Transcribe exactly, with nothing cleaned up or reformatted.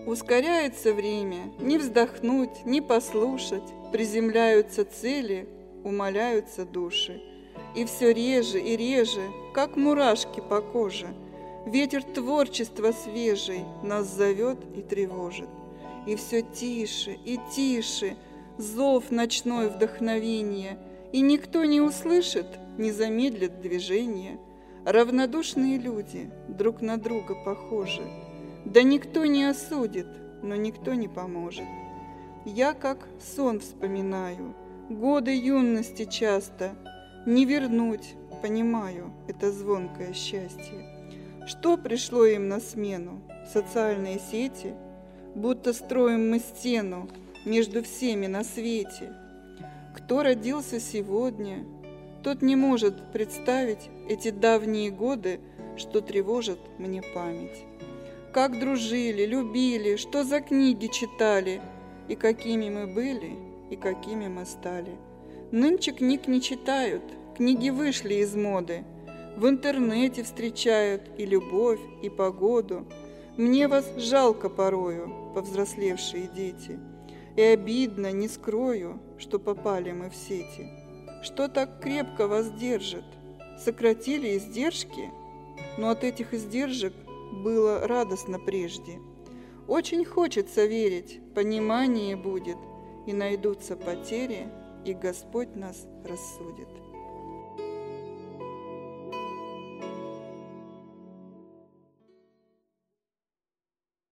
Ускоряется время, не вздохнуть, не послушать, приземляются цели, умаляются души. И все реже и реже, как мурашки по коже, ветер творчества свежий нас зовет и тревожит. И все тише и тише зов ночной вдохновения, и никто не услышит, не замедлит движение. Равнодушные люди друг на друга похожи, да никто не осудит, но никто не поможет. Я как сон вспоминаю, годы юности часто, не вернуть, понимаю, это звонкое счастье. Что пришло им на смену? Социальные сети? Будто строим мы стену между всеми на свете. Кто родился сегодня, тот не может представить эти давние годы, что тревожит мне память. Как дружили, любили, что за книги читали, и какими мы были, и какими мы стали. Нынче книг не читают, книги вышли из моды, в интернете встречают и любовь, и погоду. Мне вас жалко порою, повзрослевшие дети, и обидно, не скрою, что попали мы в сети. Что так крепко вас держит? Сократили издержки? Но от этих издержек было радостно прежде. Очень хочется верить, понимание будет, и найдутся потери, и Господь нас рассудит.